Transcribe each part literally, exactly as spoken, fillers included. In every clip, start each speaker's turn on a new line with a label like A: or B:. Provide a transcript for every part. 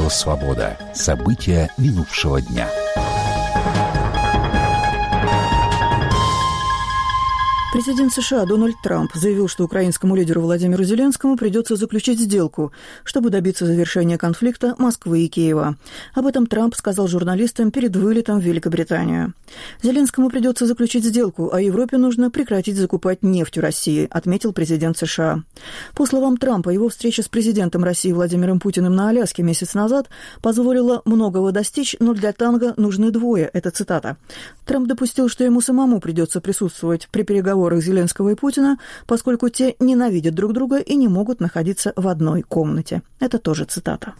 A: Радио «Свобода». События минувшего дня.
B: Президент США Дональд Трамп заявил, что украинскому лидеру Владимиру Зеленскому придется заключить сделку, чтобы добиться завершения конфликта Москвы и Киева. Об этом Трамп сказал журналистам перед вылетом в Великобританию. Зеленскому придется заключить сделку, а Европе нужно прекратить закупать нефть у России, отметил президент США. По словам Трампа, его встреча с президентом России Владимиром Путиным на Аляске месяц назад позволила многого достичь, но для танго нужны двое. Это цитата. Трамп допустил, что ему самому придется присутствовать при переговорах Зеленского и Путина, поскольку те ненавидят друг друга и не могут находиться в одной комнате. Это тоже цитата.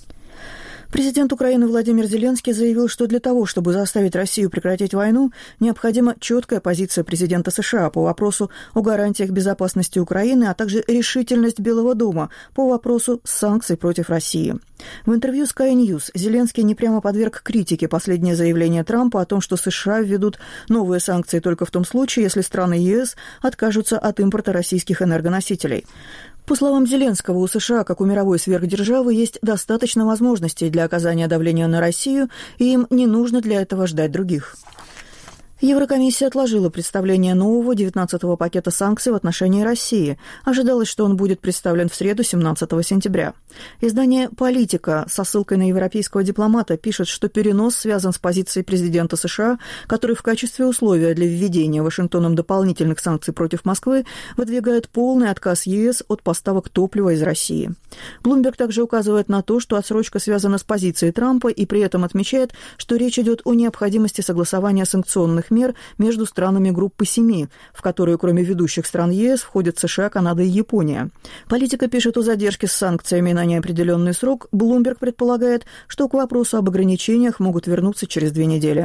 B: Президент Украины Владимир Зеленский заявил, что для того, чтобы заставить Россию прекратить войну, необходима четкая позиция президента США по вопросу о гарантиях безопасности Украины, а также решительность Белого дома по вопросу санкций против России. В интервью Sky News Зеленский непрямо подверг критике последнее заявление Трампа о том, что США введут новые санкции только в том случае, если страны ЕС откажутся от импорта российских энергоносителей. По словам Зеленского, у США, как у мировой сверхдержавы, есть достаточно возможностей для оказания давления на Россию, и им не нужно для этого ждать других. Еврокомиссия отложила представление нового девятнадцатого пакета санкций в отношении России. Ожидалось, что он будет представлен в среду, семнадцатого сентября. Издание «Политика» со ссылкой на европейского дипломата пишет, что перенос связан с позицией президента США, который в качестве условия для введения Вашингтоном дополнительных санкций против Москвы выдвигает полный отказ ЕС от поставок топлива из России. Bloomberg также указывает на то, что отсрочка связана с позицией Трампа и при этом отмечает, что речь идет о необходимости согласования санкционных мер между странами группы семи, в которую кроме ведущих стран ЕС входят США, Канада и Япония. «Политика» пишет о задержке с санкциями на неопределенный срок. Bloomberg предполагает, что к вопросу об ограничениях могут вернуться через две недели.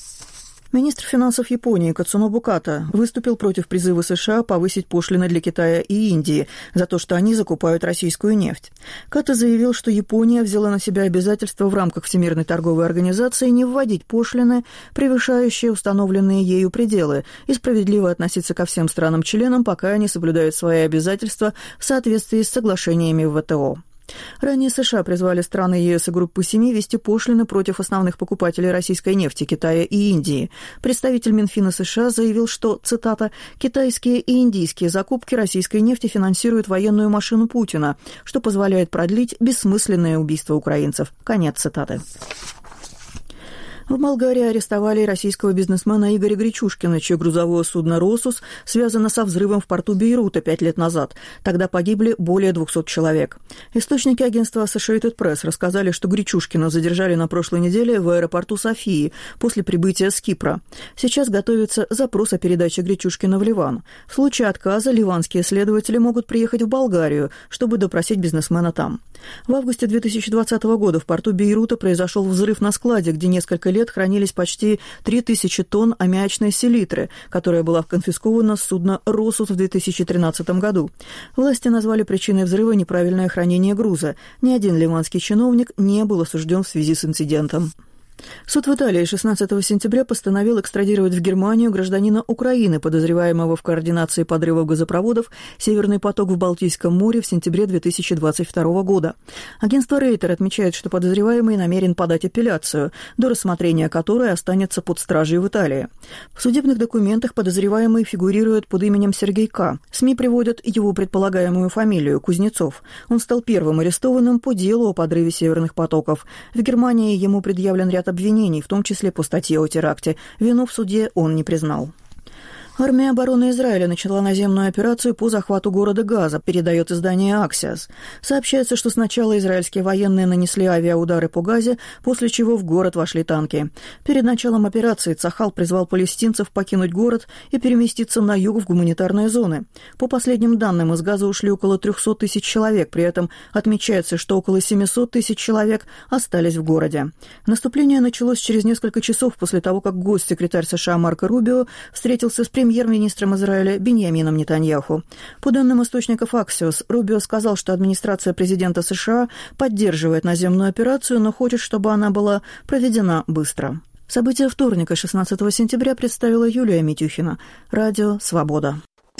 B: Министр финансов Японии Кацунобу Ката выступил против призыва США повысить пошлины для Китая и Индии за то, что они закупают российскую нефть. Ката заявил, что Япония взяла на себя обязательство в рамках Всемирной торговой организации не вводить пошлины, превышающие установленные ею пределы, и справедливо относиться ко всем странам-членам, пока они соблюдают свои обязательства в соответствии с соглашениями в ВТО. Ранее США призвали страны ЕС и группы семи ввести пошлины против основных покупателей российской нефти Китая и Индии. Представитель Минфина США заявил, что, цитата, «китайские и индийские закупки российской нефти финансируют военную машину Путина, что позволяет продлить бессмысленное убийство украинцев». Конец цитаты. В Болгарии арестовали российского бизнесмена Игоря Гречушкина, чье грузовое судно «Росус» связано со взрывом в порту Бейрута пять лет назад. Тогда погибли более двухсот человек. Источники агентства Associated Press рассказали, что Гречушкина задержали на прошлой неделе в аэропорту Софии после прибытия с Кипра. Сейчас готовится запрос о передаче Гречушкина в Ливан. В случае отказа ливанские следователи могут приехать в Болгарию, чтобы допросить бизнесмена там. В августе две тысячи двадцатого года в порту Бейрута произошел взрыв на складе, где несколько лет хранились почти три тысячи тонн аммиачной селитры, которая была конфискована с судна «Росус» в две тысячи тринадцатом году. Власти назвали причиной взрыва неправильное хранение груза. Ни один ливанский чиновник не был осужден в связи с инцидентом. Суд в Италии шестнадцатого сентября постановил экстрадировать в Германию гражданина Украины, подозреваемого в координации подрывов газопроводов «Северный поток» в Балтийском море в сентябре две тысячи двадцать второго года. Агентство Рейтер отмечает, что подозреваемый намерен подать апелляцию, до рассмотрения которой останется под стражей в Италии. В судебных документах подозреваемый фигурирует под именем Сергей К. СМИ приводят его предполагаемую фамилию – Кузнецов. Он стал первым арестованным по делу о подрыве «Северных потоков». В Германии ему предъявлен ряд обвинений, в том числе по статье о теракте. Вину в суде он не признал. Армия обороны Израиля начала наземную операцию по захвату города Газа, передает издание «Аксиос». Сообщается, что сначала израильские военные нанесли авиаудары по Газе, после чего в город вошли танки. Перед началом операции Цахал призвал палестинцев покинуть город и переместиться на юг в гуманитарные зоны. По последним данным, из Газа ушли около трехсот тысяч человек, при этом отмечается, что около семисот тысяч человек остались в городе. Наступление началось через несколько часов после того, как госсекретарь США Марко Рубио встретился с премьером премьер-министром Израиля Биньямином Нетаньяху. По данным источников Axios, Рубио сказал, что администрация президента США поддерживает наземную операцию, но хочет, чтобы она была проведена быстро. События вторника, шестнадцатого сентября, представила Юлия Митюхина. Радио «Свобода».